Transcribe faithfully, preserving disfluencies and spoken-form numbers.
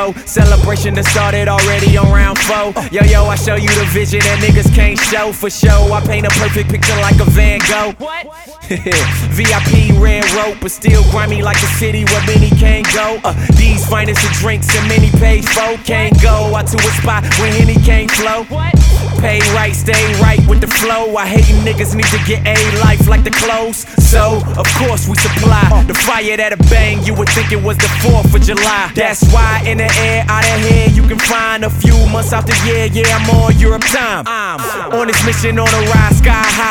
go. Celebration that started already on round four. Yo, yo, I show you the vision that niggas can't show. For show, I paint a perfect picture like a Van Gogh. What? V I P red rope, but still grimy like a city where many can't go. Uh, these finest of drinks and many paid folk can't go out to a spot where Henny can't flow. What? Pay right, stay right with the flow. I hate niggas need to get a life like the clothes. So, of course we supply the fire that'll bang. You would think it was the fourth of July. That's why in the air, out of here, you can find a few months out the year. Yeah, I'm on Europe time. I'm on this mission on a ride sky high.